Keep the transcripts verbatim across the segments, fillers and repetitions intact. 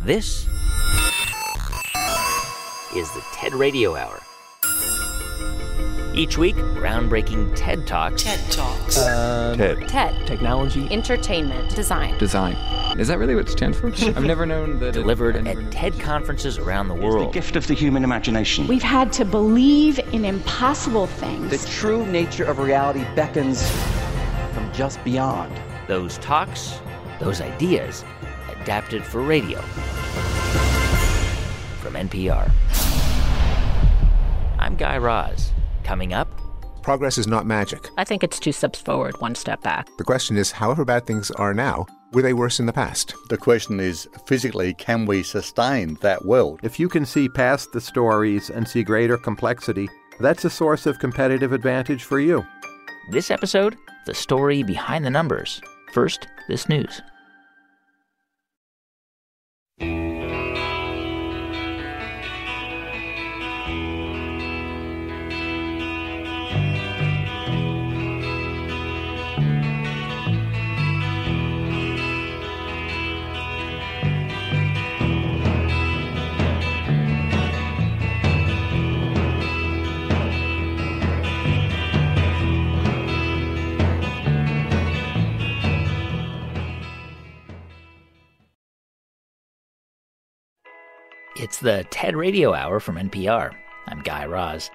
This is the TED Radio Hour. Each week, groundbreaking TED Talks. TED Talks. Uh, TED. TED. Technology. Entertainment. Design. Design. Is that really what it stands for? I've never known that. Delivered it, at TED conferences around the world. It's the gift of the human imagination. We've had to believe in impossible things. The true nature of reality beckons from just beyond. Those talks, those ideas, adapted for radio. From N P R. I'm Guy Raz. Coming up, progress is not magic. I think it's two steps forward, one step back. The question is, however bad things are now, were they worse in the past? The question is, physically, can we sustain that world? If you can see past the stories and see greater complexity, that's a source of competitive advantage for you. This episode, the story behind the numbers. First, this news. It's the TED Radio Hour from N P R. I'm Guy Raz.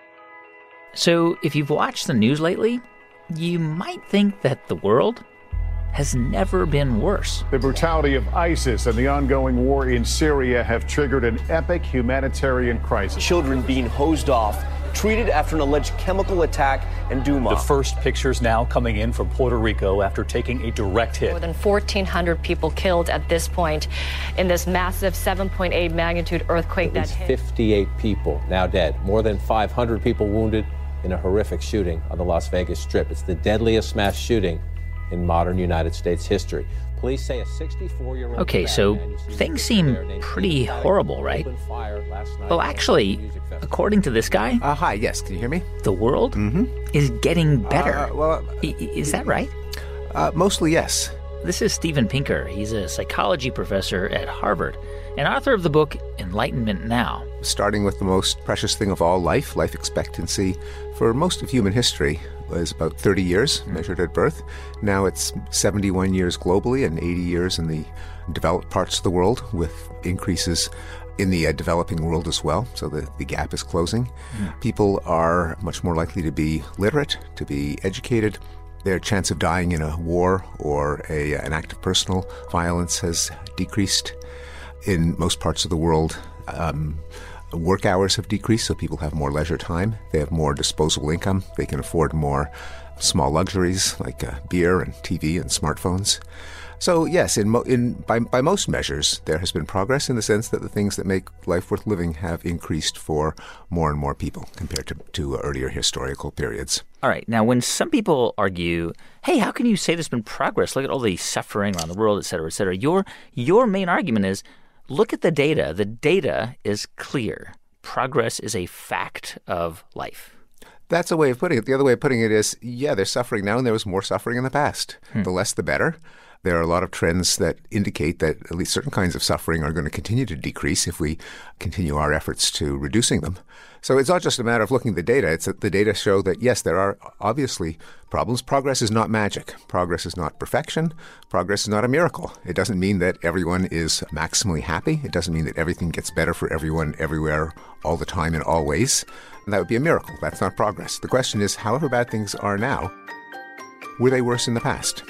So, if you've watched the news lately, you might think that the world has never been worse. The brutality of ISIS and the ongoing war in Syria have triggered an epic humanitarian crisis. Children being hosed off, treated after an alleged chemical attack in Douma. The first pictures now coming in from Puerto Rico after taking a direct hit. More than fourteen hundred people killed at this point in this massive seven point eight magnitude earthquake that hit. fifty-eight people now dead, more than five hundred people wounded in a horrific shooting on the Las Vegas Strip. It's the deadliest mass shooting in modern United States history. Police say a sixty-four-year-old... Okay, so things seem pretty horrible, right? Well, actually, according to this guy... Uh, hi, yes, can you hear me? The world mm-hmm. is getting better. Uh, well, I, is that right? Uh, mostly, yes. This is Steven Pinker. He's a psychology professor at Harvard and author of the book Enlightenment Now. Starting with the most precious thing of all, life, life expectancy, for most of human history was about thirty years, measured at birth. Now it's seventy-one years globally and eighty years in the developed parts of the world, with increases in the uh, developing world as well. So the, the gap is closing. Mm. People are much more likely to be literate, to be educated. Their chance of dying in a war or a, an act of personal violence has decreased. In most parts of the world, um, work hours have decreased, so people have more leisure time. They have more disposable income. They can afford more small luxuries like uh, beer and T V and smartphones. So yes, in, mo- in by, by most measures, there has been progress in the sense that the things that make life worth living have increased for more and more people compared to, to earlier historical periods. All right. Now, when some people argue, hey, how can you say there's been progress? Look at all the suffering around the world, et cetera, et cetera. Your, your main argument is, look at the data. The data is clear. Progress is a fact of life. That's a way of putting it. The other way of putting it is, yeah, there's suffering now and there was more suffering in the past. Hmm. The less, the better. There are a lot of trends that indicate that at least certain kinds of suffering are going to continue to decrease if we continue our efforts to reducing them. So it's not just a matter of looking at the data. It's that the data show that, yes, there are obviously problems. Progress is not magic. Progress is not perfection. Progress is not a miracle. It doesn't mean that everyone is maximally happy. It doesn't mean that everything gets better for everyone everywhere all the time and always. And that would be a miracle. That's not progress. The question is, however bad things are now, were they worse in the past?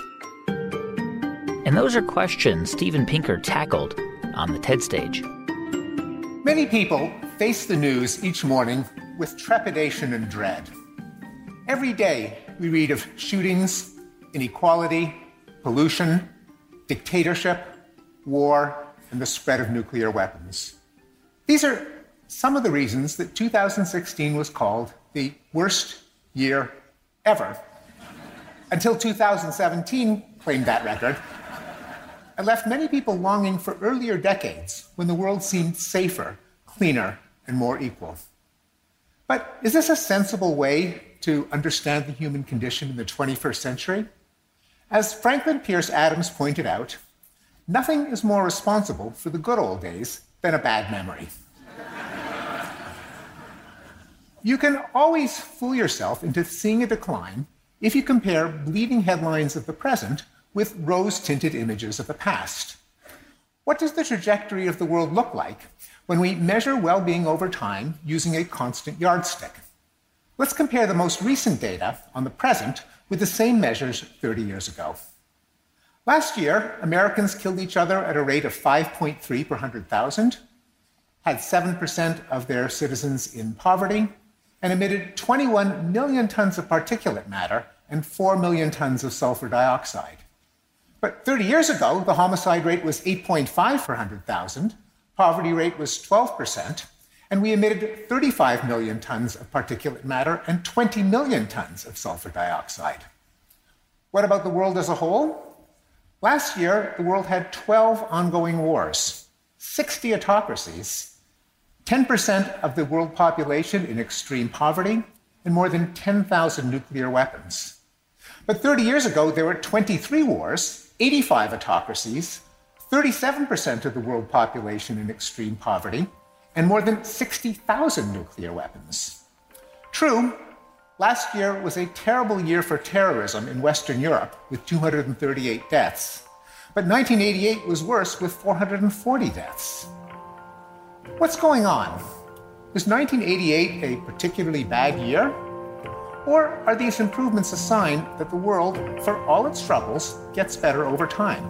And those are questions Steven Pinker tackled on the TED stage. Many people face the news each morning with trepidation and dread. Every day we read of shootings, inequality, pollution, dictatorship, war, and the spread of nuclear weapons. These are some of the reasons that two thousand sixteen was called the worst year ever, until two thousand seventeen claimed that record, and left many people longing for earlier decades when the world seemed safer, cleaner, and more equal. But is this a sensible way to understand the human condition in the twenty-first century? As Franklin Pierce Adams pointed out, nothing is more responsible for the good old days than a bad memory. You can always fool yourself into seeing a decline if you compare bleeding headlines of the present with rose-tinted images of the past. What does the trajectory of the world look like when we measure well-being over time using a constant yardstick? Let's compare the most recent data on the present with the same measures thirty years ago. Last year, Americans killed each other at a rate of five point three per one hundred thousand, had seven percent of their citizens in poverty, and emitted twenty-one million tons of particulate matter and four million tons of sulfur dioxide. But thirty years ago, the homicide rate was eight point five per one hundred thousand, poverty rate was twelve percent, and we emitted thirty-five million tons of particulate matter and twenty million tons of sulfur dioxide. What about the world as a whole? Last year, the world had twelve ongoing wars, sixty autocracies, ten percent of the world population in extreme poverty, and more than ten thousand nuclear weapons. But thirty years ago, there were twenty-three wars, eighty-five autocracies, thirty-seven percent of the world population in extreme poverty, and more than sixty thousand nuclear weapons. True, last year was a terrible year for terrorism in Western Europe, with two hundred thirty-eight deaths. But nineteen eighty-eight was worse, with four hundred forty deaths. What's going on? Was nineteen eighty-eight a particularly bad year? Or are these improvements a sign that the world, for all its troubles, gets better over time?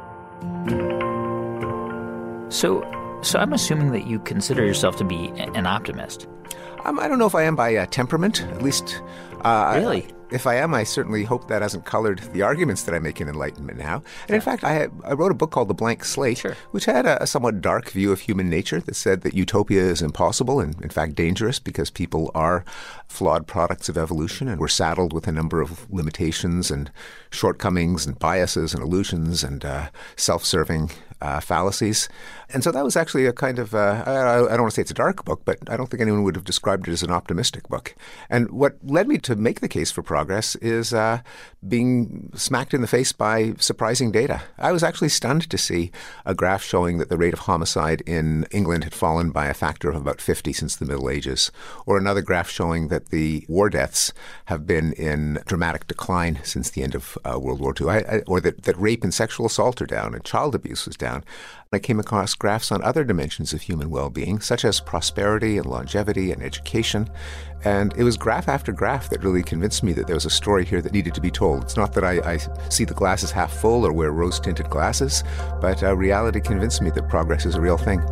So, so I'm assuming that you consider yourself to be an optimist. Um, I don't know if I am by uh, temperament, at least. Uh, really? I, if I am, I certainly hope that hasn't colored the arguments that I make in Enlightenment now. And yeah. in fact, I, had, I wrote a book called The Blank Slate, sure. which had a, a somewhat dark view of human nature that said that utopia is impossible and, in fact, dangerous because people are flawed products of evolution and we're saddled with a number of limitations and shortcomings and biases and illusions and uh, self-serving Uh, fallacies. And so that was actually a kind of, uh, I, I don't want to say it's a dark book, but I don't think anyone would have described it as an optimistic book. And what led me to make the case for progress is uh, being smacked in the face by surprising data. I was actually stunned to see a graph showing that the rate of homicide in England had fallen by a factor of about fifty since the Middle Ages, or another graph showing that the war deaths have been in dramatic decline since the end of uh, World War Two, I, I, or that, that rape and sexual assault are down and child abuse was down. I came across graphs on other dimensions of human well-being, such as prosperity and longevity and education. And it was graph after graph that really convinced me that there was a story here that needed to be told. It's not that I, I see the glass as half full or wear rose-tinted glasses, but uh, reality convinced me that progress is a real thing.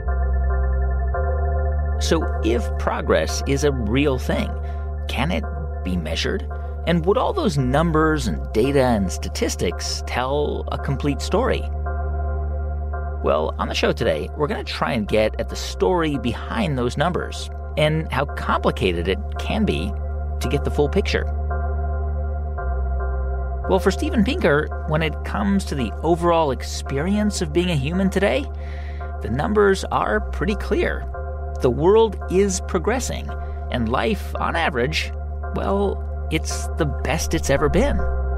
So if progress is a real thing, can it be measured? And would all those numbers and data and statistics tell a complete story? Well, on the show today, we're going to try and get at the story behind those numbers and how complicated it can be to get the full picture. Well, for Steven Pinker, when it comes to the overall experience of being a human today, the numbers are pretty clear. The world is progressing, and life, on average, well, it's the best it's ever been.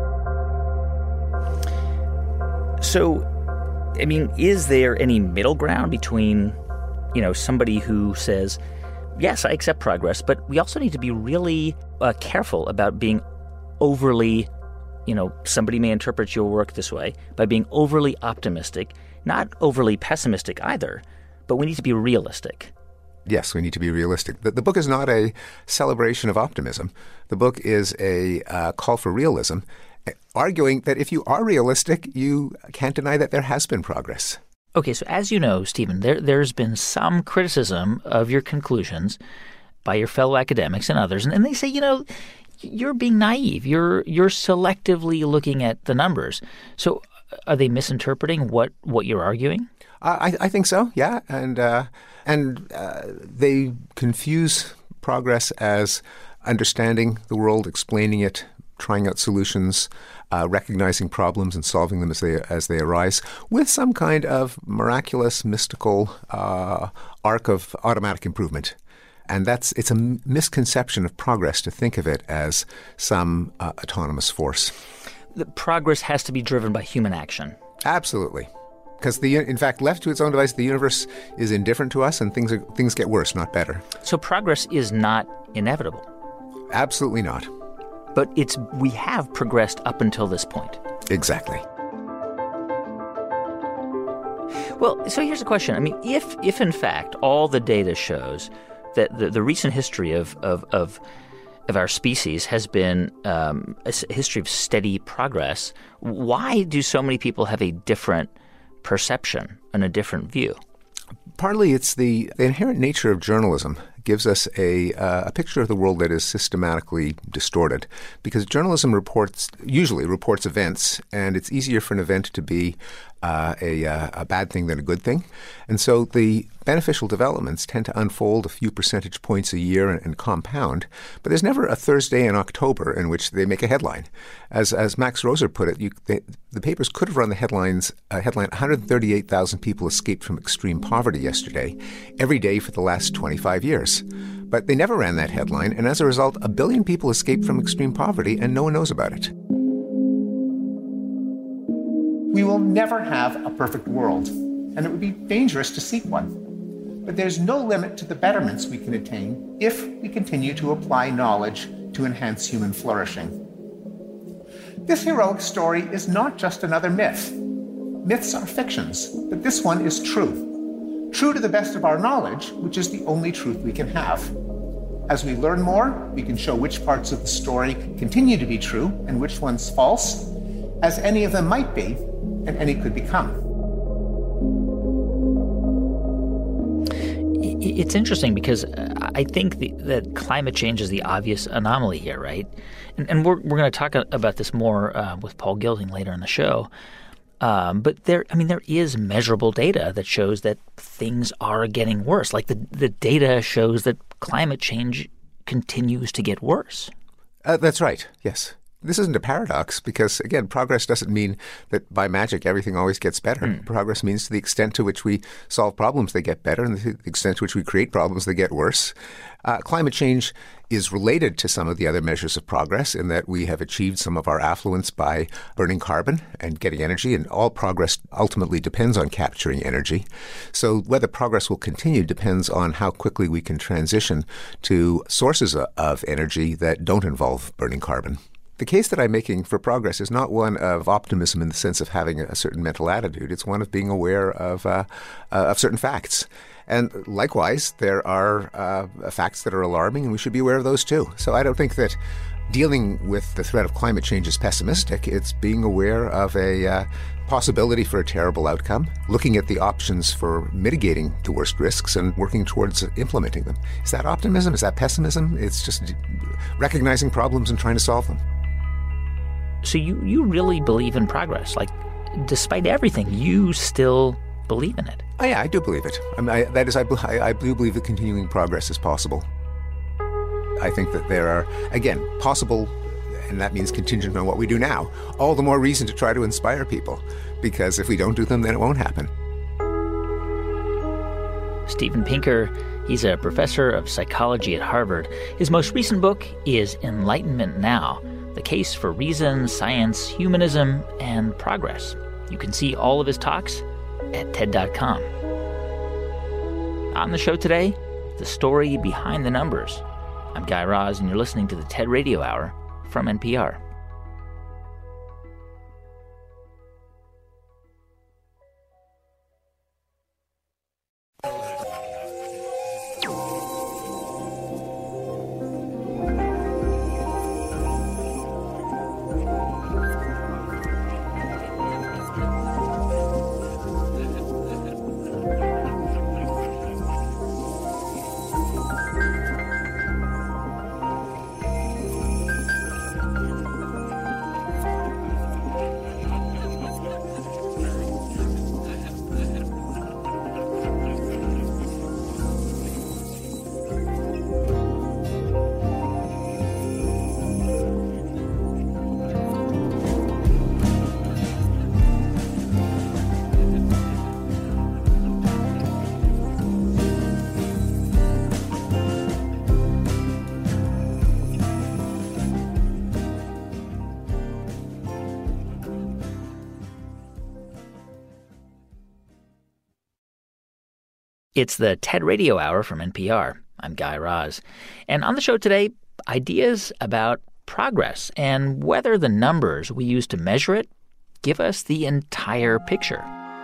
So, I mean, is there any middle ground between, you know, somebody who says, yes, I accept progress, but we also need to be really uh, careful about being overly, you know, somebody may interpret your work this way, by being overly optimistic, not overly pessimistic either, but we need to be realistic. Yes, we need to be realistic. The, the book is not a celebration of optimism. The book is a uh, call for realism, arguing that if you are realistic, you can't deny that there has been progress. Okay, so as you know, Steven, there, there's been some criticism of your conclusions by your fellow academics and others, and, and they say, you know, you're being naive. You're you're selectively looking at the numbers. So are they misinterpreting what, what you're arguing? I, I think so, yeah. And, uh, and uh, they confuse progress as understanding the world, explaining it, trying out solutions, uh, recognizing problems and solving them as they as they arise, with some kind of miraculous, mystical uh, arc of automatic improvement. And that's it's a misconception of progress to think of it as some uh, autonomous force. The progress has to be driven by human action. Absolutely. Because the in fact, left to its own device, the universe is indifferent to us, and things are, things get worse, not better. So progress is not inevitable. Absolutely not. But it's we have progressed up until this point. Exactly. Well, so here's a question. I mean, if if in fact all the data shows that the, the recent history of of of of our species has been um, a history of steady progress, why do so many people have a different perception and a different view? Partly it's the, the inherent nature of journalism gives us a, uh, a picture of the world that is systematically distorted, because journalism reports usually reports events, and it's easier for an event to be uh, a, uh, a bad thing than a good thing. And so the beneficial developments tend to unfold a few percentage points a year and, and compound, but there's never a Thursday in October in which they make a headline. As as Max Roser put it, you, they, the papers could have run the headlines uh, headline one hundred thirty-eight thousand people escaped from extreme poverty yesterday, every day for the last twenty-five years. But they never ran that headline, and as a result, a billion people escaped from extreme poverty, and no one knows about it. We will never have a perfect world, and it would be dangerous to seek one. But there's no limit to the betterments we can attain if we continue to apply knowledge to enhance human flourishing. This heroic story is not just another myth. Myths are fictions, but this one is true. True to the best of our knowledge, which is the only truth we can have. As we learn more, we can show which parts of the story continue to be true and which ones false, as any of them might be, and any could become. It's interesting because I think the, that climate change is the obvious anomaly here, right? And, and we're we're going to talk about this more uh, with Paul Gilding later in the show. Um, but there, I mean, there is measurable data that shows that things are getting worse. Like the, the data shows that climate change continues to get worse. Uh, that's right. Yes. This isn't a paradox because, again, progress doesn't mean that by magic everything always gets better. Mm. Progress means to the extent to which we solve problems, they get better, and the extent to which we create problems, they get worse. Uh, climate change is related to some of the other measures of progress in that we have achieved some of our affluence by burning carbon and getting energy, and all progress ultimately depends on capturing energy. So whether progress will continue depends on how quickly we can transition to sources of energy that don't involve burning carbon. The case that I'm making for progress is not one of optimism in the sense of having a certain mental attitude. It's one of being aware of uh, uh, of certain facts. And likewise, there are uh, facts that are alarming, and we should be aware of those too. So I don't think that dealing with the threat of climate change is pessimistic. It's being aware of a uh, possibility for a terrible outcome, looking at the options for mitigating the worst risks and working towards implementing them. Is that optimism? Is that pessimism? It's just recognizing problems and trying to solve them. So you, you really believe in progress. Like, despite everything, you still believe in it. Oh, yeah, I do believe it. I mean, I, that is, I, I, I do believe that continuing progress is possible. I think that there are, again, possible, and that means contingent on what we do now, all the more reason to try to inspire people, because if we don't do them, then it won't happen. Steven Pinker, he's a professor of psychology at Harvard. His most recent book is Enlightenment Now: The Case for Reason, Science, Humanism, and Progress. You can see all of his talks at T E D dot com. On the show today, the story behind the numbers. I'm Guy Raz, and you're listening to the TED Radio Hour from N P R. It's the TED Radio Hour from N P R. I'm Guy Raz. And on the show today, ideas about progress and whether the numbers we use to measure it give us the entire picture.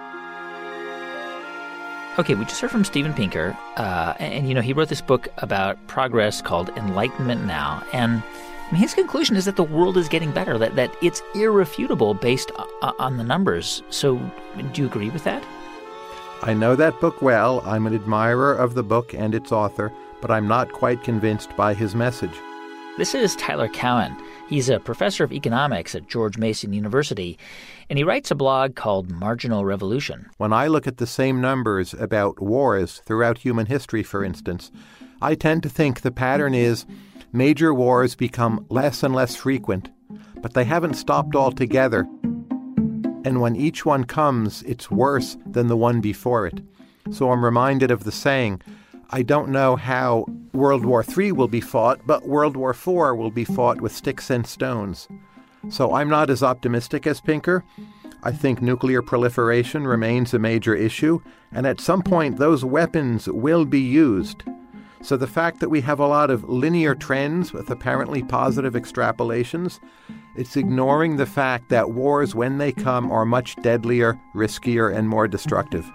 Okay, we just heard from Steven Pinker, uh, and, and, you know, he wrote this book about progress called Enlightenment Now. And I mean, his conclusion is that the world is getting better, that, that it's irrefutable based o- on the numbers. So do you agree with that? I know that book well. I'm an admirer of the book and its author, but I'm not quite convinced by his message. This is Tyler Cowen. He's a professor of economics at George Mason University, and he writes a blog called Marginal Revolution. When I look at the same numbers about wars throughout human history, for instance, I tend to think the pattern is major wars become less and less frequent, but they haven't stopped altogether. And when each one comes, it's worse than the one before it. So I'm reminded of the saying, I don't know how World War Three will be fought, but World War Four will be fought with sticks and stones. So I'm not as optimistic as Pinker. I think nuclear proliferation remains a major issue, and at some point those weapons will be used. So the fact that we have a lot of linear trends with apparently positive extrapolations, it's ignoring the fact that wars, when they come, are much deadlier, riskier, and more destructive.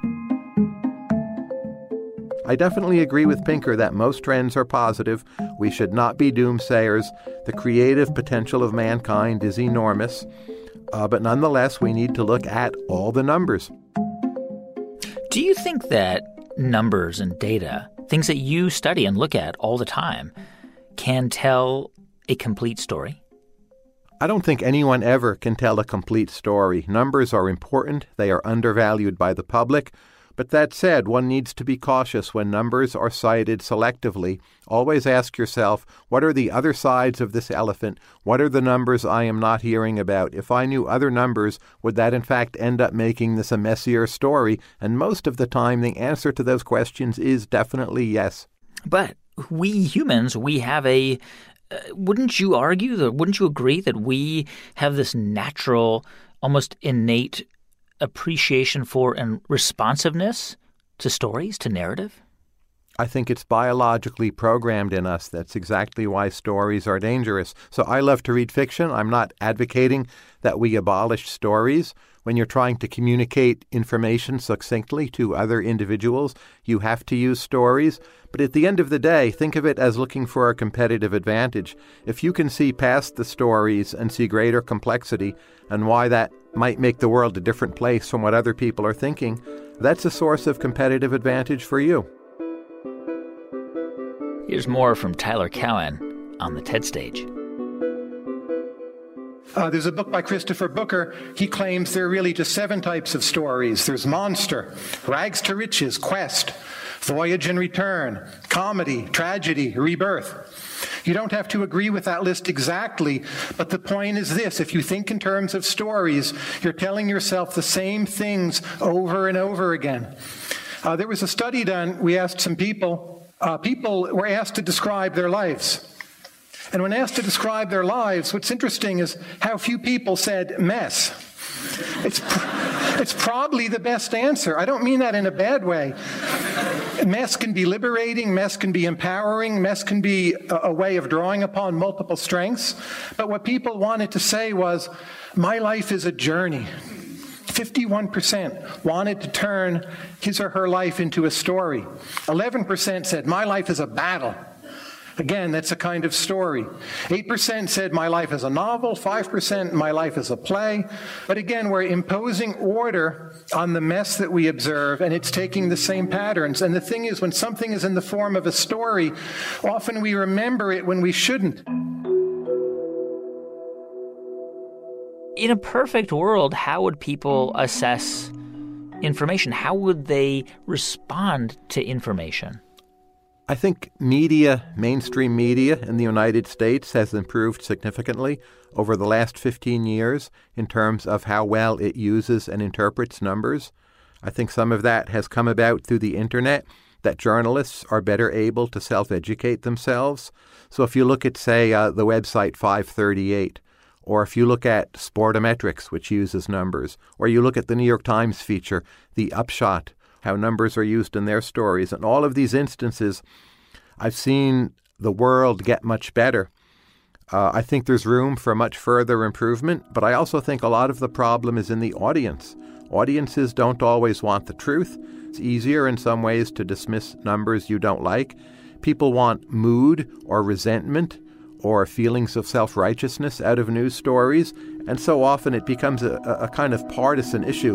I definitely agree with Pinker that most trends are positive. We should not be doomsayers. The creative potential of mankind is enormous. Uh, but nonetheless, we need to look at all the numbers. Do you think that numbers and data, things that you study and look at all the time, can tell a complete story? I don't think anyone ever can tell a complete story. Numbers are important. They are undervalued by the public. But that said, one needs to be cautious when numbers are cited selectively. Always ask yourself, what are the other sides of this elephant? What are the numbers I am not hearing about? If I knew other numbers, would that in fact end up making this a messier story? And most of the time, the answer to those questions is definitely yes. But we humans, we have a... Uh, wouldn't you argue, that, wouldn't you agree that we have this natural, almost innate appreciation for and responsiveness to stories, to narrative? I think it's biologically programmed in us. That's exactly why stories are dangerous. So I love to read fiction. I'm not advocating that we abolish stories. When you're trying to communicate information succinctly to other individuals, you have to use stories. But at the end of the day, think of it as looking for a competitive advantage. If you can see past the stories and see greater complexity and why that might make the world a different place from what other people are thinking, that's a source of competitive advantage for you. Here's more from Tyler Cowen on the TED stage. Uh, there's a book by Christopher Booker. He claims there are really just seven types of stories. There's monster, rags to riches, quest, voyage and return, comedy, tragedy, rebirth. You don't have to agree with that list exactly, but the point is this. If you think in terms of stories, you're telling yourself the same things over and over again. Uh, there was a study done. We asked some people. Uh, people were asked to describe their lives. And when asked to describe their lives, what's interesting is how few people said mess. It's, pr- it's probably the best answer. I don't mean that in a bad way. Mess can be liberating, mess can be empowering, mess can be a, a way of drawing upon multiple strengths. But what people wanted to say was, my life is a journey. fifty-one percent wanted to turn his or her life into a story. eleven percent said, my life is a battle. Again, that's a kind of story. eight percent said, my life is a novel. five percent, my life is a play. But again, we're imposing order on the mess that we observe, and it's taking the same patterns. And the thing is, when something is in the form of a story, often we remember it when we shouldn't. In a perfect world, how would people assess information? How would they respond to information? I think media, mainstream media in the United States has improved significantly over the last fifteen years in terms of how well it uses and interprets numbers. I think some of that has come about through the internet, that journalists are better able to self-educate themselves. So if you look at, say, uh, the website five thirty-eight, or if you look at Sportometrics, which uses numbers, or you look at the New York Times feature, The Upshot, how numbers are used in their stories. In all of these instances, I've seen the world get much better. Uh, I think there's room for much further improvement, but I also think a lot of the problem is in the audience. Audiences don't always want the truth. It's easier in some ways to dismiss numbers you don't like. People want mood or resentment or feelings of self-righteousness out of news stories, and so often it becomes a, a kind of partisan issue.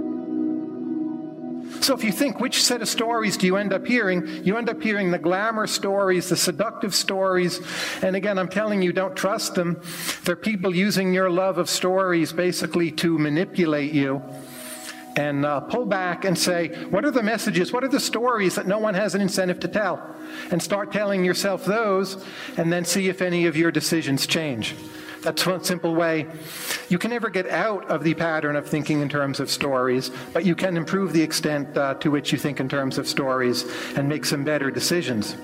So if you think, which set of stories do you end up hearing? You end up hearing the glamour stories, the seductive stories. And again, I'm telling you, don't trust them. They're people using your love of stories basically to manipulate you. And uh, pull back and say, what are the messages? What are the stories that no one has an incentive to tell? And start telling yourself those, and then see if any of your decisions change. That's one simple way. You can never get out of the pattern of thinking in terms of stories, but you can improve the extent uh, to which you think in terms of stories and make some better decisions.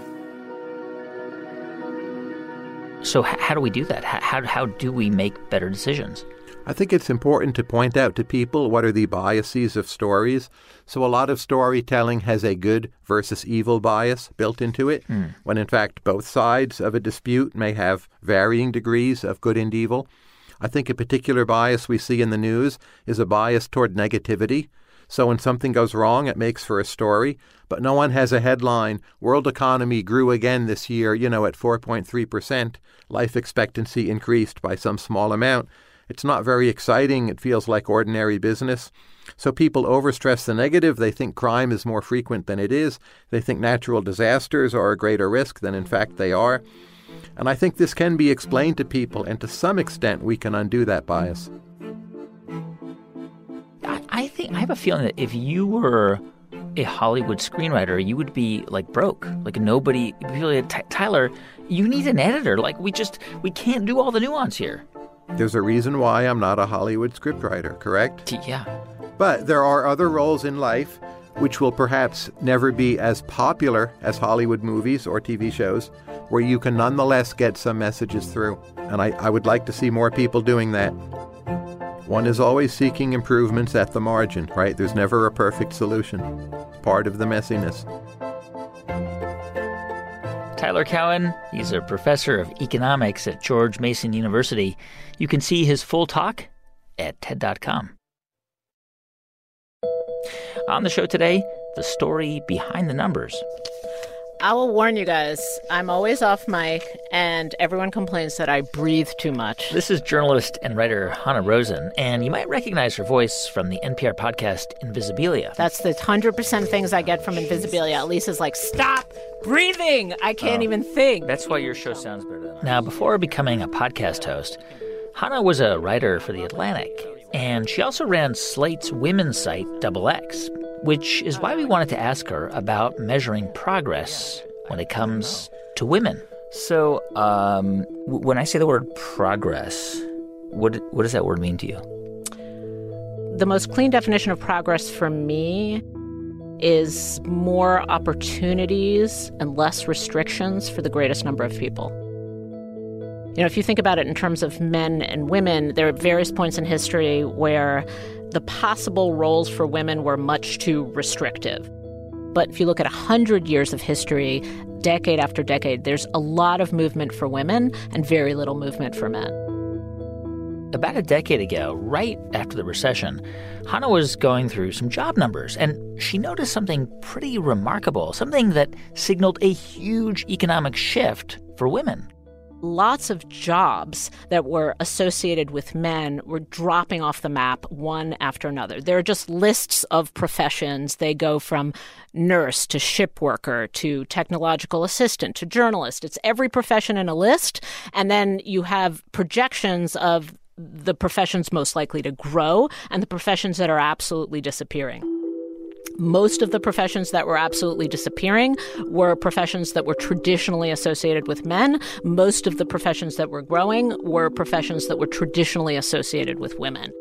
So h- how do we do that? H- how, how do we make better decisions? I think it's important to point out to people what are the biases of stories. So a lot of storytelling has a good versus evil bias built into it, mm. when in fact both sides of a dispute may have varying degrees of good and evil. I think a particular bias we see in the news is a bias toward negativity. So when something goes wrong, it makes for a story, but no one has a headline, world economy grew again this year, you know, at four point three percent, life expectancy increased by some small amount. It's not very exciting. It feels like ordinary business. So people overstress the negative. They think crime is more frequent than it is. They think natural disasters are a greater risk than in fact they are. And I think this can be explained to people, and to some extent we can undo that bias. I, I think I have a feeling that if you were a Hollywood screenwriter, you would be like broke. Like nobody, people like, Tyler, you need an editor. Like we just, we can't do all the nuance here. There's a reason why I'm not a Hollywood scriptwriter, correct? Yeah. But there are other roles in life which will perhaps never be as popular as Hollywood movies or T V shows, where you can nonetheless get some messages through. And I, I would like to see more people doing that. One is always seeking improvements at the margin, right? There's never a perfect solution. It's part of the messiness. Tyler Cowen, he's a professor of economics at George Mason University. You can see his full talk at T E D dot com. On the show today, the story behind the numbers. I will warn you guys, I'm always off mic, and everyone complains that I breathe too much. This is journalist and writer Hanna Rosin, and you might recognize her voice from the N P R podcast Invisibilia. That's the one hundred percent things I get from Invisibilia. Lisa's like, stop breathing! I can't oh, even think. That's why your show sounds better than mine. Now, before becoming a podcast host, Hanna was a writer for The Atlantic, and she also ran Slate's women's site, Double X, which is why we wanted to ask her about measuring progress when it comes to women. So um, w- when I say the word progress, what what does that word mean to you? The most clean definition of progress for me is more opportunities and less restrictions for the greatest number of people. You know, if you think about it in terms of men and women, there are various points in history where the possible roles for women were much too restrictive. But if you look at one hundred years of history, decade after decade, there's a lot of movement for women and very little movement for men. About a decade ago, right after the recession, Hanna was going through some job numbers, and she noticed something pretty remarkable, something that signaled a huge economic shift for women. Lots of jobs that were associated with men were dropping off the map one after another. There are just lists of professions. They go from nurse to ship worker to technological assistant to journalist. It's every profession in a list. And then you have projections of the professions most likely to grow and the professions that are absolutely disappearing. Most of the professions that were absolutely disappearing were professions that were traditionally associated with men. Most of the professions that were growing were professions that were traditionally associated with women.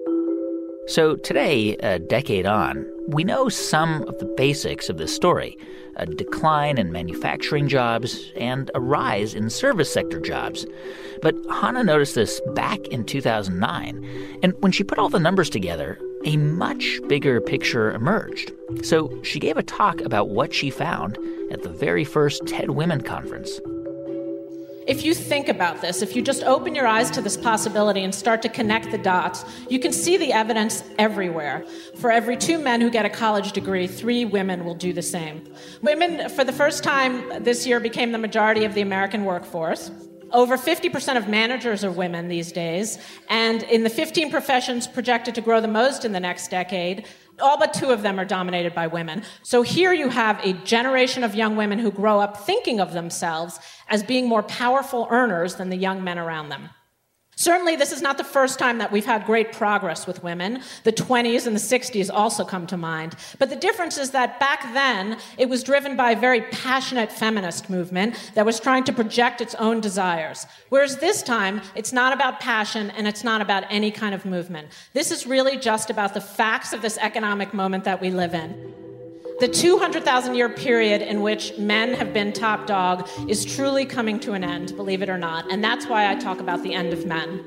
So today, a decade on, we know some of the basics of this story: a decline in manufacturing jobs and a rise in service sector jobs. But Hanna noticed this back in two thousand nine, and when she put all the numbers together, a much bigger picture emerged. So she gave a talk about what she found at the very first TED Women Conference. If you think about this, if you just open your eyes to this possibility and start to connect the dots, you can see the evidence everywhere. For every two men who get a college degree, three women will do the same. Women, for the first time this year, became the majority of the American workforce. Over fifty percent of managers are women these days, and in the fifteen professions projected to grow the most in the next decade, all but two of them are dominated by women. So here you have a generation of young women who grow up thinking of themselves as being more powerful earners than the young men around them. Certainly, this is not the first time that we've had great progress with women. The twenties and the sixties also come to mind. But the difference is that back then, it was driven by a very passionate feminist movement that was trying to project its own desires. Whereas this time, it's not about passion and it's not about any kind of movement. This is really just about the facts of this economic moment that we live in. The two hundred thousand year period in which men have been top dog is truly coming to an end, believe it or not. And that's why I talk about the end of men.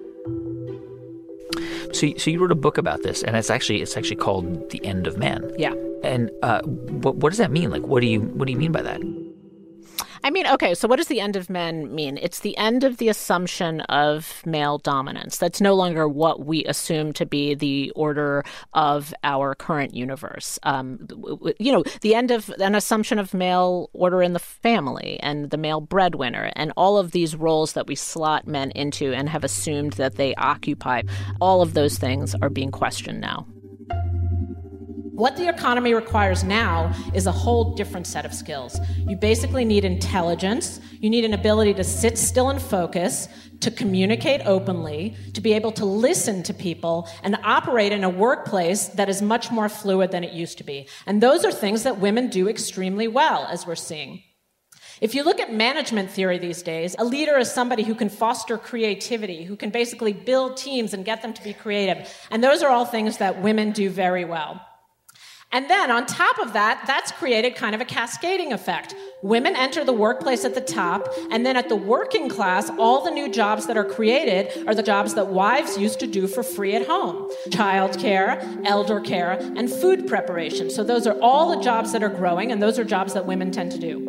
So, so you wrote a book about this, and it's actually it's actually called The End of Men. Yeah. And uh, what what does that mean? Like, what do you what do you mean by that? I mean, okay, so what does the end of men mean? It's the end of the assumption of male dominance. That's no longer what we assume to be the order of our current universe. Um, you know, the end of an assumption of male order in the family and the male breadwinner and all of these roles that we slot men into and have assumed that they occupy. All of those things are being questioned now. What the economy requires now is a whole different set of skills. You basically need intelligence, you need an ability to sit still and focus, to communicate openly, to be able to listen to people, and operate in a workplace that is much more fluid than it used to be. And those are things that women do extremely well, as we're seeing. If you look at management theory these days, a leader is somebody who can foster creativity, who can basically build teams and get them to be creative. And those are all things that women do very well. And then on top of that, that's created kind of a cascading effect. Women enter the workplace at the top, and then at the working class, all the new jobs that are created are the jobs that wives used to do for free at home. Childcare, elder care, and food preparation. So those are all the jobs that are growing, and those are jobs that women tend to do.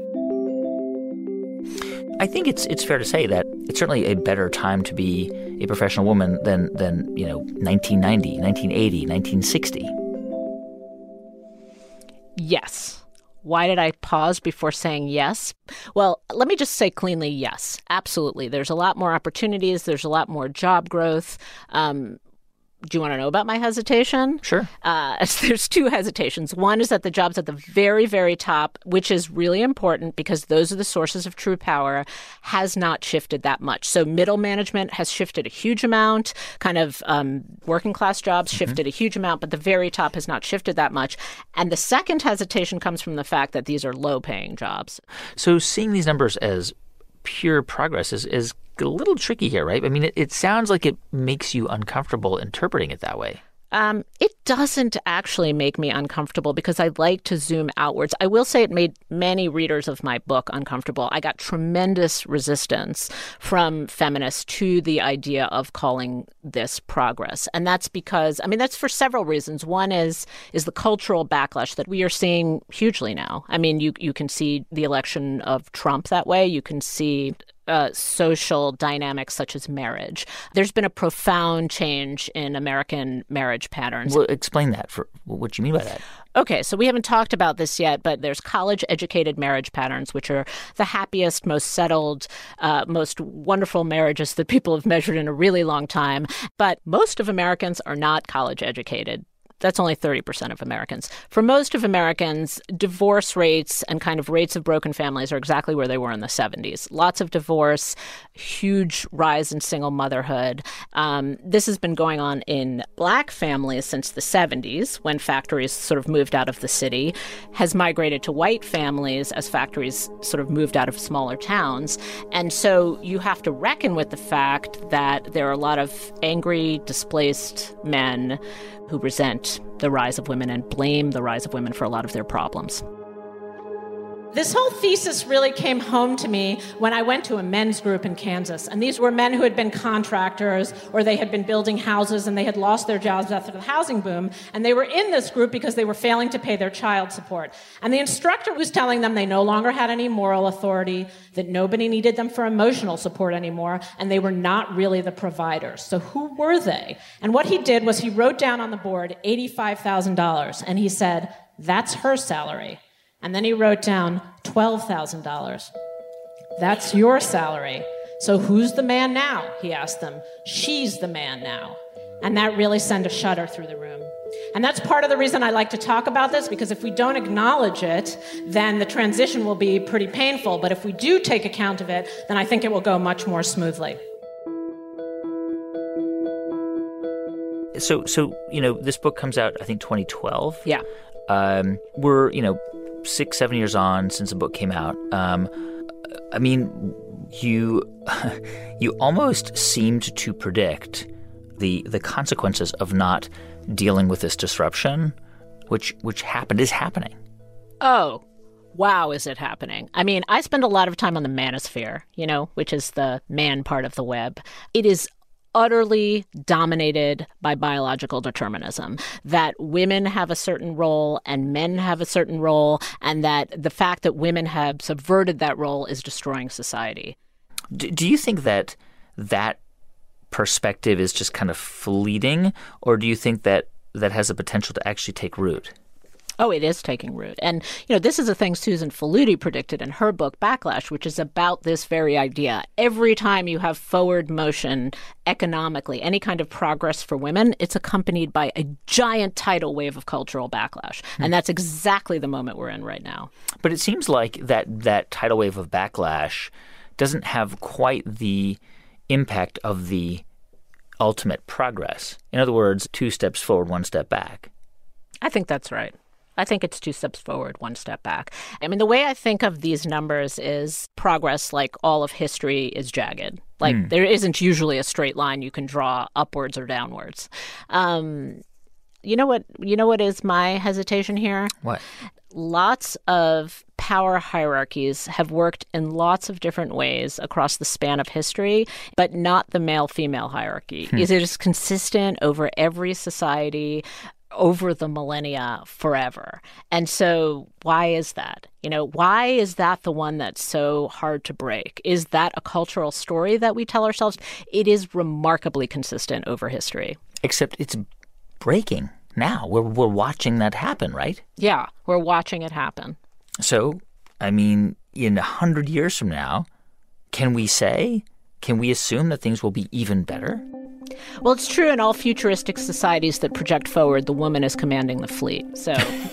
I think it's it's fair to say that it's certainly a better time to be a professional woman than, than you know, nineteen ninety, nineteen eighty, nineteen sixty. Yes. Why did I pause before saying yes? Well, let me just say cleanly yes. Absolutely. There's a lot more opportunities. There's a lot more job growth. Um, do you want to know about my hesitation? Sure. Uh, there's two hesitations. One is that the jobs at the very, very top, which is really important because those are the sources of true power, has not shifted that much. So middle management has shifted a huge amount. Kind of um, working class jobs shifted mm-hmm. a huge amount, but the very top has not shifted that much. And the second hesitation comes from the fact that these are low-paying jobs. So seeing these numbers as pure progress is, is a little tricky here, right? I mean, it, it sounds like it makes you uncomfortable interpreting it that way. Um, it doesn't actually make me uncomfortable because I like to zoom outwards. I will say it made many readers of my book uncomfortable. I got tremendous resistance from feminists to the idea of calling this progress. And that's because, I mean, that's for several reasons. One is is the cultural backlash that we are seeing hugely now. I mean, you, you can see the election of Trump that way. You can see Uh, social dynamics such as marriage. There's been a profound change in American marriage patterns. Well, explain that. For what do you mean by that? Okay, so we haven't talked about this yet, but there's college-educated marriage patterns, which are the happiest, most settled, uh, most wonderful marriages that people have measured in a really long time. But most of Americans are not college-educated. That's only thirty percent of Americans. For most of Americans, divorce rates and kind of rates of broken families are exactly where they were in the seventies. Lots of divorce, huge rise in single motherhood. Um, this has been going on in Black families since the seventies, when factories sort of moved out of the city, has migrated to white families as factories sort of moved out of smaller towns. And so you have to reckon with the fact that there are a lot of angry, displaced men who resent the rise of women and blame the rise of women for a lot of their problems. This whole thesis really came home to me when I went to a men's group in Kansas. And these were men who had been contractors, or they had been building houses and they had lost their jobs after the housing boom. And they were in this group because they were failing to pay their child support. And the instructor was telling them they no longer had any moral authority, that nobody needed them for emotional support anymore, and they were not really the providers. So who were they? And what he did was he wrote down on the board eighty-five thousand dollars, and he said, "That's her salary." And then he wrote down twelve thousand dollars. "That's your salary. So who's the man now?" he asked them. "She's the man now." And that really sent a shudder through the room. And that's part of the reason I like to talk about this, because if we don't acknowledge it, then the transition will be pretty painful. But if we do take account of it, then I think it will go much more smoothly. So, so you know, this book comes out, I think, twenty twelve. Yeah. Um, we're, you know, six, seven years on since the book came out. Um, I mean, you you almost seemed to predict the the consequences of not dealing with this disruption, which which happened, is happening. Oh, wow, is it happening? I mean, I spend a lot of time on the manosphere, you know, which is the man part of the web. It is utterly dominated by biological determinism, that women have a certain role and men have a certain role, and that the fact that women have subverted that role is destroying society. Do, do you think that that perspective is just kind of fleeting, or do you think that that has the potential to actually take root? Oh, it is taking root. And, you know, this is a thing Susan Faludi predicted in her book, Backlash, which is about this very idea. Every time you have forward motion economically, any kind of progress for women, it's accompanied by a giant tidal wave of cultural backlash. Mm. And that's exactly the moment we're in right now. But it seems like that, that tidal wave of backlash doesn't have quite the impact of the ultimate progress. In other words, two steps forward, one step back. I think that's right. I think it's two steps forward, one step back. I mean, the way I think of these numbers is progress, like all of history, is jagged. Like mm. there isn't usually a straight line you can draw upwards or downwards. Um, you know what? You know what is my hesitation here? What? Lots of power hierarchies have worked in lots of different ways across the span of history, but not the male-female hierarchy. Hmm. Is it is consistent over every society, over the millennia, forever. And so why is that? You know, why is that the one that's so hard to break? Is that a cultural story that we tell ourselves? It is remarkably consistent over history. Except it's breaking now. We're, we're watching that happen, right? Yeah, we're watching it happen. So, I mean, in a hundred years from now, can we say, can we assume that things will be even better? Well, it's true in all futuristic societies that project forward, the woman is commanding the fleet. So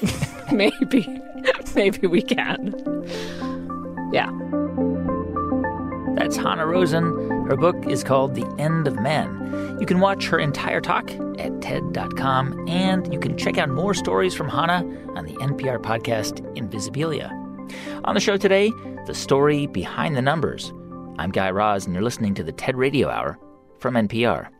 maybe, maybe we can. Yeah. That's Hanna Rosin. Her book is called The End of Men. You can watch her entire talk at T E D dot com, and you can check out more stories from Hanna on the N P R podcast Invisibilia. On the show today, the story behind the numbers. I'm Guy Raz, and you're listening to the TED Radio Hour from N P R.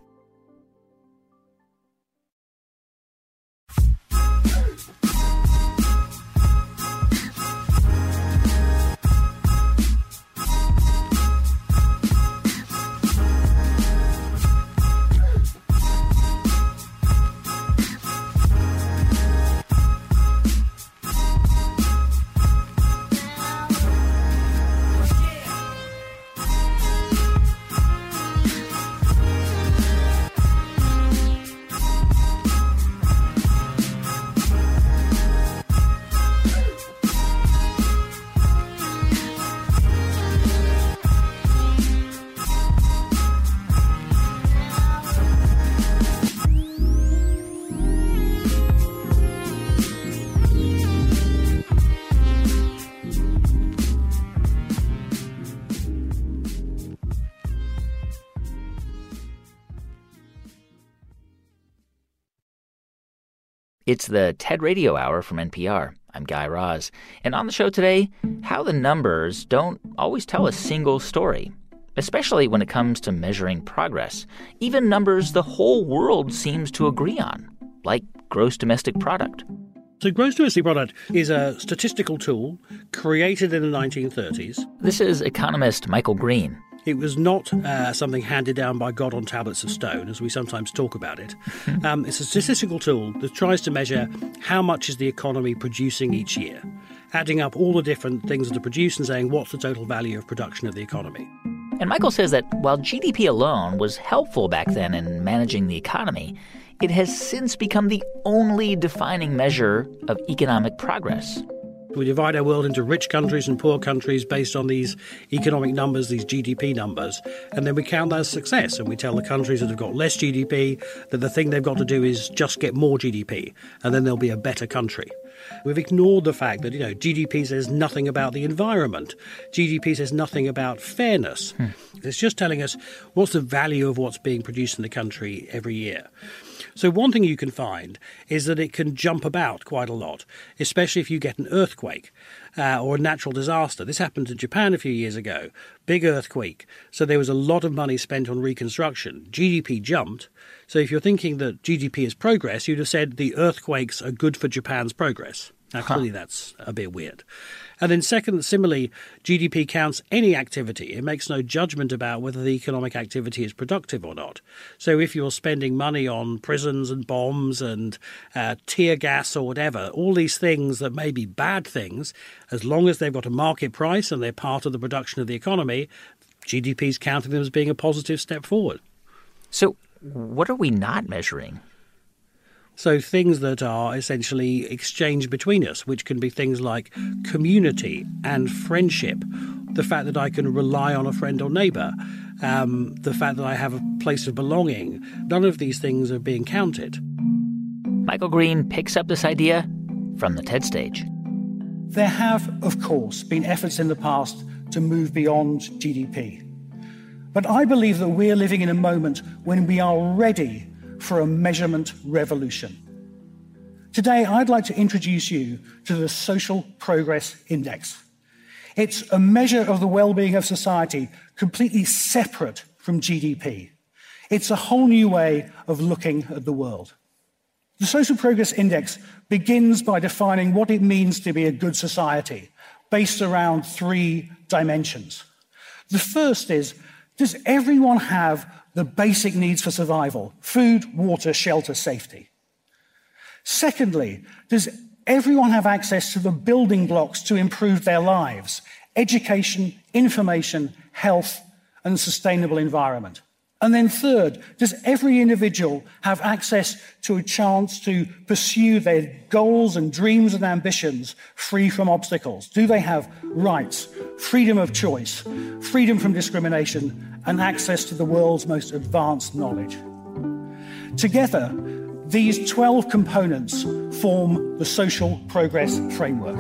It's the TED Radio Hour from N P R. I'm Guy Raz. And on the show today, how the numbers don't always tell a single story, especially when it comes to measuring progress. Even numbers the whole world seems to agree on, like gross domestic product. So gross domestic product is a statistical tool created in the nineteen thirties. This is economist Michael Green. It was not uh, something handed down by God on tablets of stone, as we sometimes talk about it. um, it's a statistical tool that tries to measure how much is the economy producing each year, adding up all the different things that are produced and saying what's the total value of production of the economy. And Michael says that while G D P alone was helpful back then in managing the economy, it has since become the only defining measure of economic progress. We divide our world into rich countries and poor countries based on these economic numbers, these G D P numbers, and then we count that as success. And we tell the countries that have got less G D P that the thing they've got to do is just get more G D P, and then they'll be a better country. We've ignored the fact that, you know, G D P says nothing about the environment. G D P says nothing about fairness. Hmm. It's just telling us what's the value of what's being produced in the country every year. So one thing you can find is that it can jump about quite a lot, especially if you get an earthquake uh, or a natural disaster. This happened in Japan a few years ago. Big earthquake. So there was a lot of money spent on reconstruction. G D P jumped. So if you're thinking that G D P is progress, you'd have said the earthquakes are good for Japan's progress. Now, clearly that's a bit weird. And then second, similarly, G D P counts any activity. It makes no judgment about whether the economic activity is productive or not. So if you're spending money on prisons and bombs and uh, tear gas or whatever, all these things that may be bad things, as long as they've got a market price and they're part of the production of the economy, G D P's counting them as being a positive step forward. So what are we not measuring? So things that are essentially exchanged between us, which can be things like community and friendship, the fact that I can rely on a friend or neighbour, um, the fact that I have a place of belonging. None of these things are being counted. Michael Green picks up this idea from the TED stage. There have, of course, been efforts in the past to move beyond G D P. But I believe that we're living in a moment when we are ready for a measurement revolution. Today, I'd like to introduce you to the Social Progress Index. It's a measure of the well-being of society completely separate from G D P. It's a whole new way of looking at the world. The Social Progress Index begins by defining what it means to be a good society, based around three dimensions. The first is, does everyone have the basic needs for survival: food, water, shelter, safety? Secondly, does everyone have access to the building blocks to improve their lives: education, information, health, and sustainable environment? And then third, does every individual have access to a chance to pursue their goals and dreams and ambitions free from obstacles? Do they have rights, freedom of choice, freedom from discrimination, and access to the world's most advanced knowledge? Together, these twelve components form the Social Progress Framework.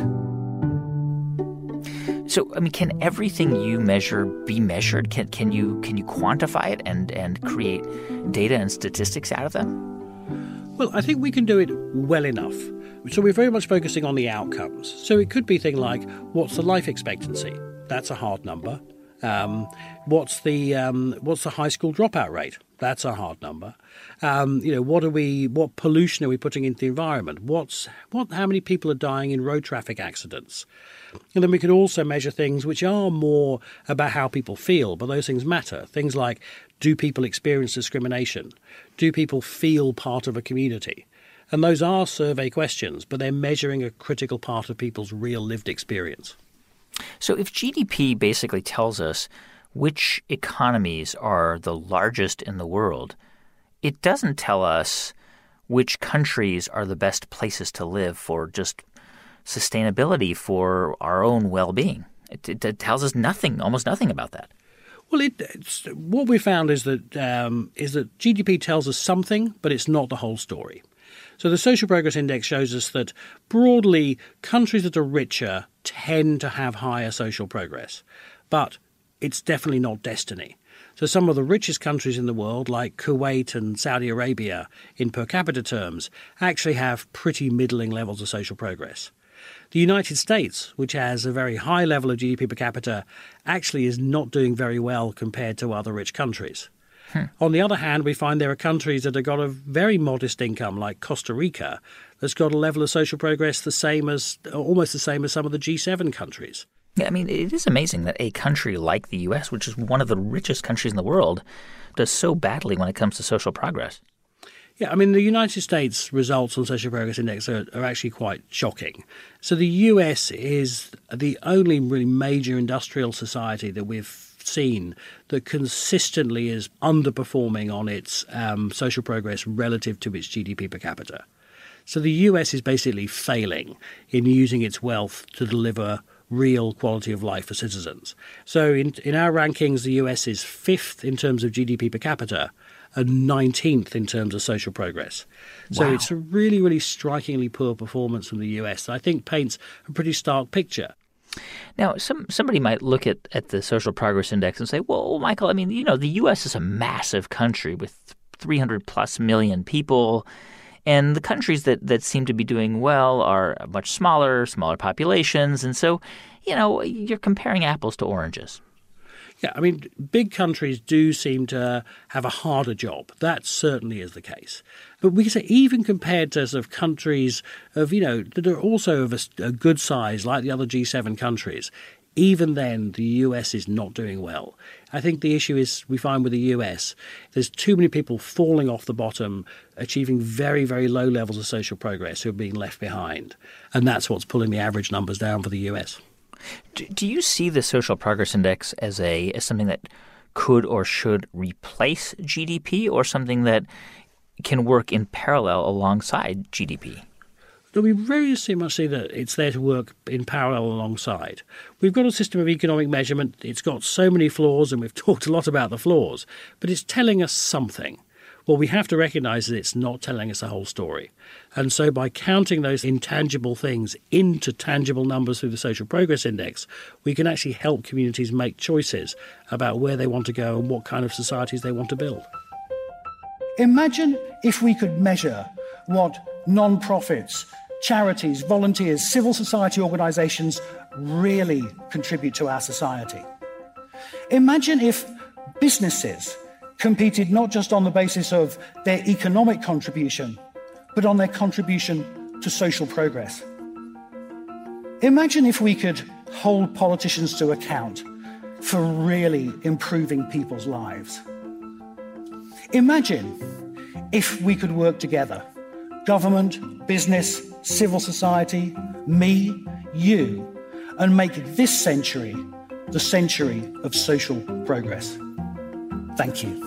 So, I mean, can everything you measure be measured? Can can you can you quantify it and, and create data and statistics out of them? Well, I think we can do it well enough. So we're very much focusing on the outcomes. So it could be things like, what's the life expectancy? That's a hard number. Um, what's the um, what's the high school dropout rate? That's a hard number. Um, you know, what are we? What pollution are we putting into the environment? What's what? How many people are dying in road traffic accidents? And then we can also measure things which are more about how people feel, but those things matter. Things like, do people experience discrimination? Do people feel part of a community? And those are survey questions, but they're measuring a critical part of people's real lived experience. So if G D P basically tells us which economies are the largest in the world, it doesn't tell us which countries are the best places to live for just sustainability, for our own well-being. It, it, it tells us nothing, almost nothing about that. Well, it, it's, what we found is that um, is that G D P tells us something, but it's not the whole story. So the Social Progress Index shows us that broadly, countries that are richer tend to have higher social progress, but it's definitely not destiny. So some of the richest countries in the world, like Kuwait and Saudi Arabia, in per capita terms, actually have pretty middling levels of social progress. The United States, which has a very high level of G D P per capita, actually is not doing very well compared to other rich countries. Hmm. On the other hand, we find there are countries that have got a very modest income, like Costa Rica, that's got a level of social progress the same as, almost the same as some of the G seven countries. Yeah, I mean, it is amazing that a country like the U S, which is one of the richest countries in the world, does so badly when it comes to social progress. Yeah, I mean, the United States results on Social Progress Index are, are actually quite shocking. So the U S is the only really major industrial society that we've seen that consistently is underperforming on its um, social progress relative to its G D P per capita. So the U S is basically failing in using its wealth to deliver real quality of life for citizens. So in, in our rankings, the U S is fifth in terms of G D P per capita and nineteenth in terms of social progress. So Wow. it's a really, really strikingly poor performance from the U S that I think paints a pretty stark picture. Now, some somebody might look at, at the Social Progress Index and say, well, Michael, I mean, you know, the U S is a massive country with three hundred plus million people, and the countries that, that seem to be doing well are much smaller, smaller populations, and so, you know, you're comparing apples to oranges. Yeah, I mean, big countries do seem to have a harder job. That certainly is the case. But we can say even compared to sort of countries of, you know, that are also of a, a good size, like the other G seven countries, even then the U S is not doing well. I think the issue is we find with the U S, there's too many people falling off the bottom, achieving very, very low levels of social progress who are being left behind. And that's what's pulling the average numbers down for the U S. Do, do you see the Social Progress Index as a as something that could or should replace G D P, or something that can work in parallel alongside G D P? We very much see that it's there to work in parallel alongside. We've got a system of economic measurement. It's got so many flaws, and we've talked a lot about the flaws, but it's telling us something. Well, we have to recognise that it's not telling us the whole story. And so by counting those intangible things into tangible numbers through the Social Progress Index, we can actually help communities make choices about where they want to go and what kind of societies they want to build. Imagine if we could measure what non-profits, charities, volunteers, civil society organisations really contribute to our society. Imagine if businesses competed not just on the basis of their economic contribution, but on their contribution to social progress. Imagine if we could hold politicians to account for really improving people's lives. Imagine if we could work together, government, business, civil society, me, you, and make this century the century of social progress. Thank you.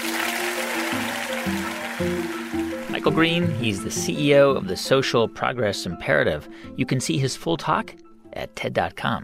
Michael Green, he's the C E O of the Social Progress Imperative. You can see his full talk at T E D dot com.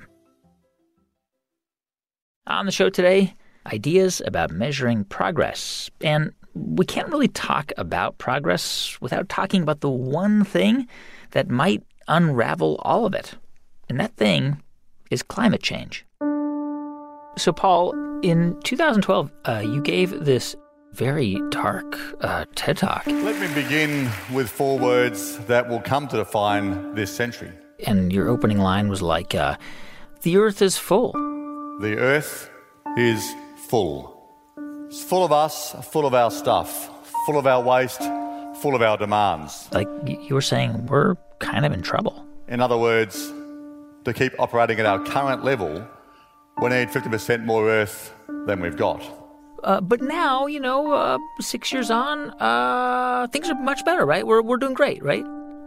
On the show today, ideas about measuring progress. And we can't really talk about progress without talking about the one thing that might unravel all of it. And that thing is climate change. So, Paul, in two thousand twelve, uh, you gave this very dark uh, TED Talk. Let me begin with four words that will come to define this century. And your opening line was like, uh, the earth is full. The earth is full. It's full of us, full of our stuff, full of our waste, full of our demands. Like you were saying, we're kind of in trouble. In other words, to keep operating at our current level, we need fifty percent more earth than we've got. Uh, but now, you know, uh, six years on, uh, things are much better, right? We're we're doing great, right?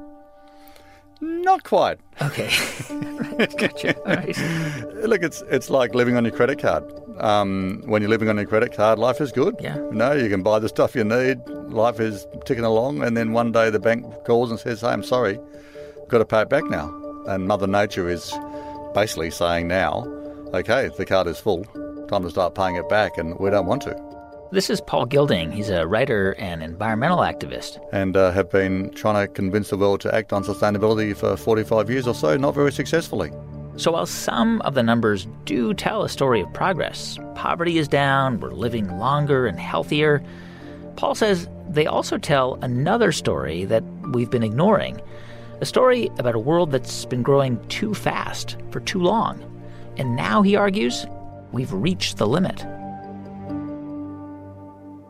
Not quite. Okay. Right, gotcha. All right. Look, it's it's like living on your credit card. Um, when you're living on your credit card, life is good. Yeah. You know, you can buy the stuff you need. Life is ticking along, and then one day the bank calls and says, "Hey, I'm sorry, I've got to pay it back now." And Mother Nature is basically saying now, "Okay, the card is full. Time to start paying it back," and we don't want to. This is Paul Gilding. He's a writer and environmental activist. And uh, have been trying to convince the world to act on sustainability for forty-five years or so, not very successfully. So while some of the numbers do tell a story of progress, poverty is down, we're living longer and healthier, Paul says they also tell another story that we've been ignoring. A story about a world that's been growing too fast for too long. And now, he argues, we've reached the limit.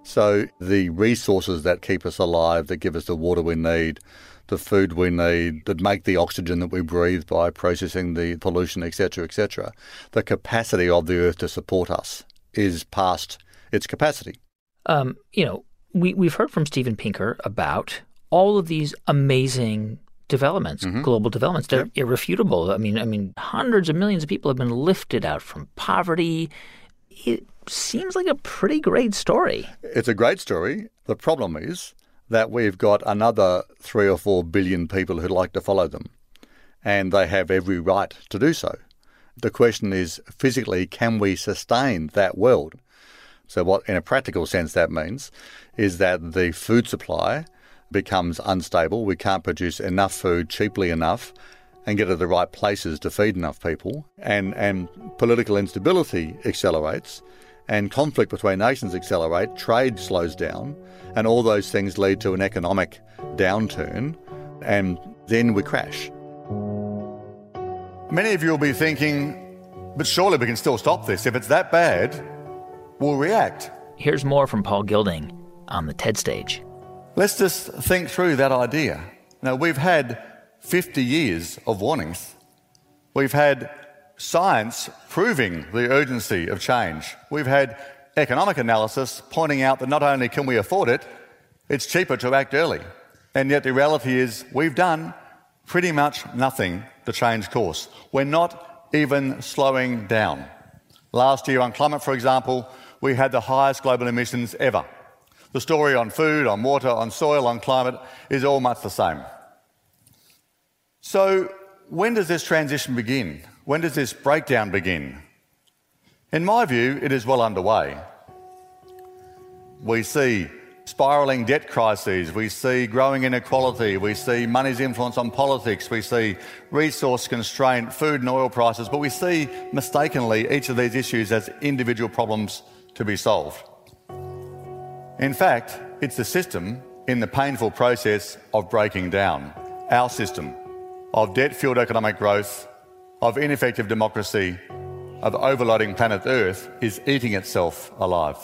So the resources that keep us alive, that give us the water we need, the food we need, that make the oxygen that we breathe by processing the pollution, et cetera, et cetera, the capacity of the earth to support us is past its capacity. Um, you know, we, we've heard from Steven Pinker about all of these amazing developments, mm-hmm. global developments. They're yeah. irrefutable. I mean, I mean, hundreds of millions of people have been lifted out from poverty. It seems like a pretty great story. It's a great story. The problem is that we've got another three or four billion people who'd like to follow them, and they have every right to do so. The question is, physically, can we sustain that world? So what, in a practical sense, that means is that the food supply becomes unstable. We can't produce enough food cheaply enough and get it to the right places to feed enough people. And, and political instability accelerates, and conflict between nations accelerate, trade slows down, and all those things lead to an economic downturn, and then we crash. Many of you will be thinking, but surely we can still stop this. If it's that bad, we'll react. Here's more from Paul Gilding on the TED stage. Let's just think through that idea. Now, we've had fifty years of warnings. We've had science proving the urgency of change. We've had economic analysis pointing out that not only can we afford it, it's cheaper to act early. And yet the reality is we've done pretty much nothing to change course. We're not even slowing down. Last year on climate, for example, we had the highest global emissions ever. The story on food, on water, on soil, on climate is all much the same. So when does this transition begin? When does this breakdown begin? In my view, it is well underway. We see spiralling debt crises, we see growing inequality, we see money's influence on politics, we see resource constraint, food and oil prices, but we see mistakenly each of these issues as individual problems to be solved. In fact, it's the system in the painful process of breaking down. Our system of debt-fueled economic growth, of ineffective democracy, of overloading planet Earth is eating itself alive.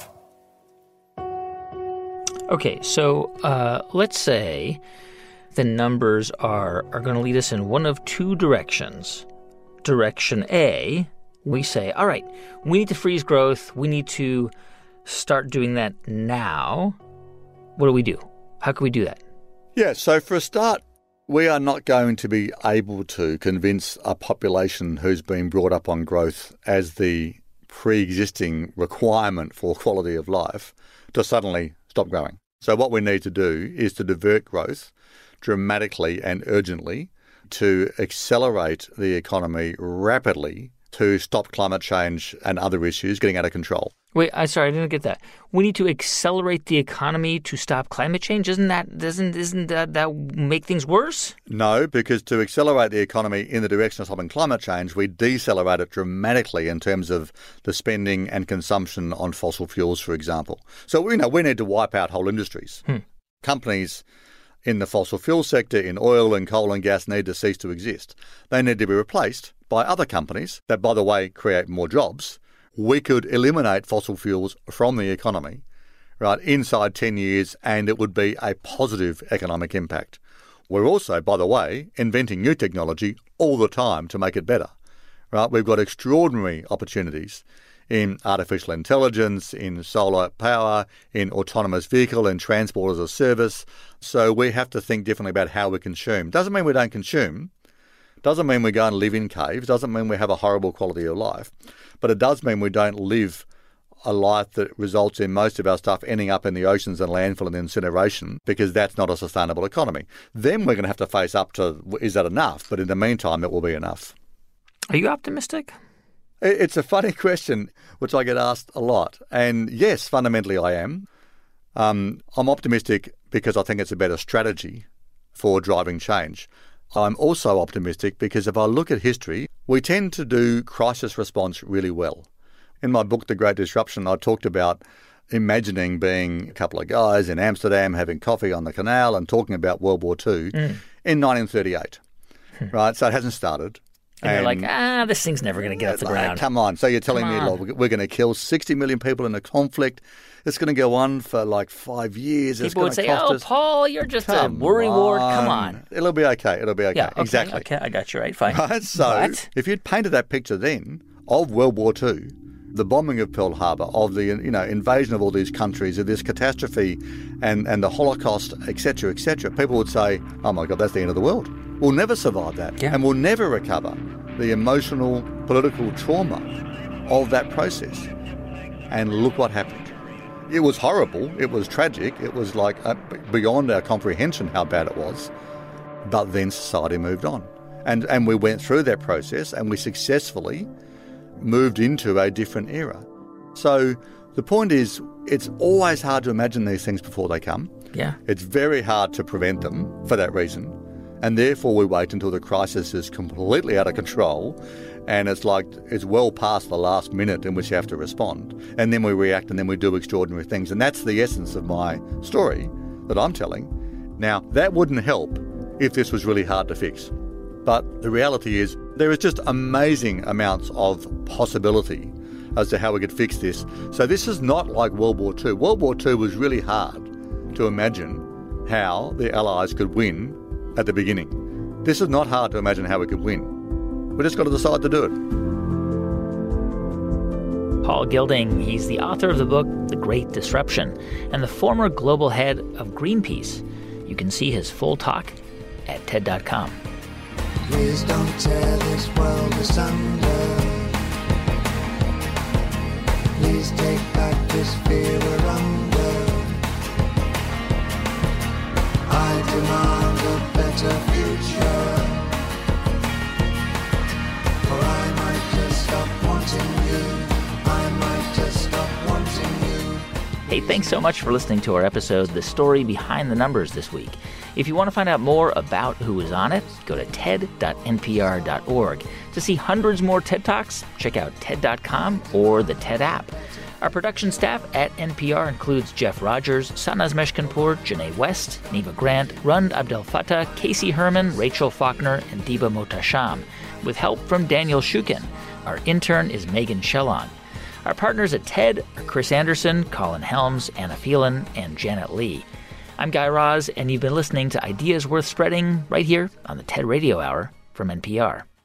Okay, so uh, let's say the numbers are, are going to lead us in one of two directions. Direction A, we say, all right, we need to freeze growth. We need to start doing that now. What do we do? How can we do that? Yeah, so for a start, we are not going to be able to convince a population who's been brought up on growth as the pre-existing requirement for quality of life to suddenly stop growing. So what we need to do is to divert growth dramatically and urgently, to accelerate the economy rapidly, to stop climate change and other issues getting out of control. Wait, I sorry, I didn't get that. We need to accelerate the economy to stop climate change. Isn't that doesn't isn't that that make things worse? No, because to accelerate the economy in the direction of stopping climate change, we decelerate it dramatically in terms of the spending and consumption on fossil fuels, for example. So you know we need to wipe out whole industries. Hmm. Companies in the fossil fuel sector, in oil and coal and gas, need to cease to exist. They need to be replaced by other companies that, by the way, create more jobs. We could eliminate fossil fuels from the economy, right, inside ten years, and it would be a positive economic impact. We're also, by the way, inventing new technology all the time to make it better, right? We've got extraordinary opportunities in artificial intelligence, in solar power, in autonomous vehicle and transport as a service. So we have to think differently about how we consume. Doesn't mean we don't consume. Doesn't mean we go and live in caves. Doesn't mean we have a horrible quality of life. But it does mean we don't live a life that results in most of our stuff ending up in the oceans and landfill and incineration, because that's not a sustainable economy. Then we're going to have to face up to, is that enough? But in the meantime, it will be enough. Are you optimistic? It's a funny question, which I get asked a lot. And yes, fundamentally I am. Um, I'm optimistic because I think it's a better strategy for driving change. I'm also optimistic because if I look at history, we tend to do crisis response really well. In my book, The Great Disruption, I talked about imagining being a couple of guys in Amsterdam having coffee on the canal and talking about World War Two mm. in nineteen thirty-eight. Right? So it hasn't started. And, and you're like, ah, this thing's never going to get off the like, ground. Come on. So you're telling Come me, on. look, we're going to kill sixty million people in a conflict. It's going to go on for like five years. It's People would going say, to cost oh, us. Paul, you're just Come a worry ward. Come on. on. It'll be okay. It'll be okay. Yeah, okay, exactly. Okay, I got you right. Fine. Right? So But- if you'd painted that picture then of World War Two, the bombing of Pearl Harbor, of the you know invasion of all these countries, of this catastrophe, and, and the Holocaust, et cetera, et cetera, people would say, oh my God, that's the end of the world. We'll never survive that. Yeah. And we'll never recover the emotional, political trauma of that process. And look what happened. It was horrible. It was tragic. It was like uh, beyond our comprehension how bad it was. But then society moved on. And, and we went through that process and we successfully moved into a different era. So the point is, it's always hard to imagine these things before they come. Yeah. It's very hard to prevent them for that reason. And therefore we wait until the crisis is completely out of control and it's like it's well past the last minute in which you have to respond. And then we react and then we do extraordinary things. And that's the essence of my story that I'm telling. Now, that wouldn't help if this was really hard to fix. But the reality is there is just amazing amounts of possibility as to how we could fix this. So this is not like World War Two. World War Two was really hard to imagine how the Allies could win at the beginning. This is not hard to imagine how we could win. We just got to decide to do it. Paul Gilding, he's the author of the book The Great Disruption and the former global head of Greenpeace. You can see his full talk at T E D dot com. Please don't tear this world asunder. Please take back this fear we're under. I demand a better future. Or I might just stop wanting you. I might just stop wanting you. Hey, thanks so much for listening to our episode, The Story Behind the Numbers, this week. If you want to find out more about who was on it, go to T E D dot N P R dot org. To see hundreds more TED Talks, check out T E D dot com or the TED app. Our production staff at N P R includes Jeff Rogers, Sanaz Meshkinpour, Janae West, Neva Grant, Rund Abdel Fattah, Casey Herman, Rachel Faulkner, and Diba Motasham, with help from Daniel Shukin. Our intern is Megan Shellon. Our partners at TED are Chris Anderson, Colin Helms, Anna Phelan, and Janet Lee. I'm Guy Raz, and you've been listening to Ideas Worth Spreading right here on the TED Radio Hour from N P R.